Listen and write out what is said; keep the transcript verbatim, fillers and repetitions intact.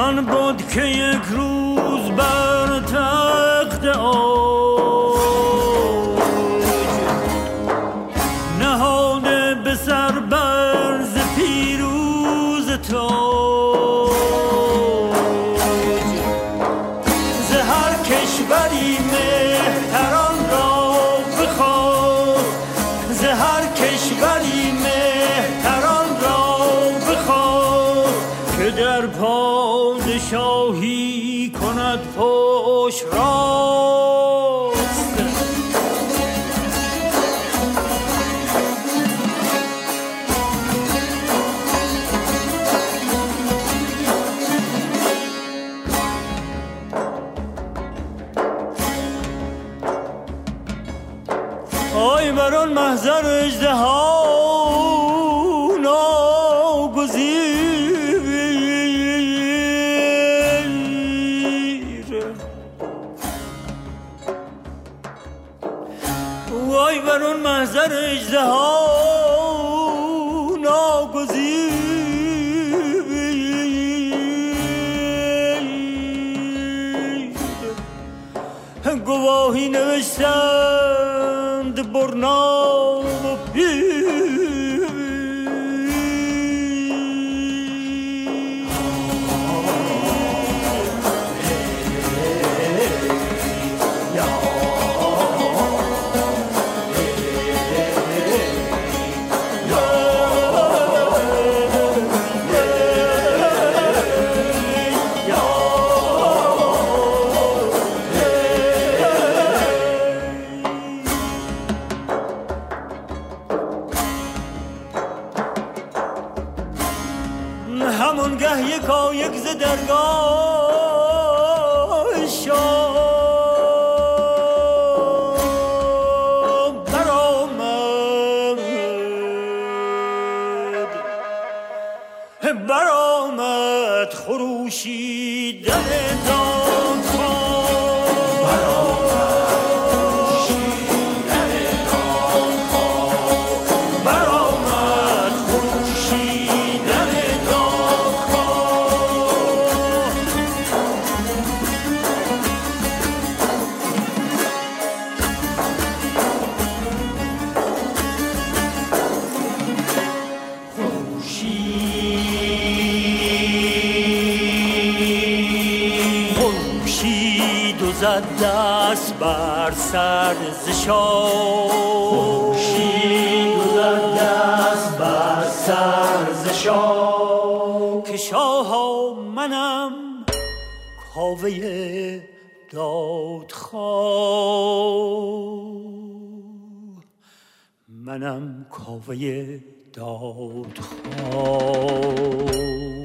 آن بود که یک روز بر تخت اوج نهاده به سر برز پیروز تاج ز هر کشوری مهتران را بخواست ز هر کشوری مهتران را بخواست که در پادشاهی کند پشت راست. آی بر آن محضر اژدها وای بر اون محضر اژدها ناگزیر گواهی نوشتند برنا و پیر همون گه یکا یک ز درگاه شام برآمد برآمد خروشیدن زد دست بر سر ز شاه خورشید زد دست بر سر ز شاه که شاها منم کاوه دادخواه منم کاوه دادخواه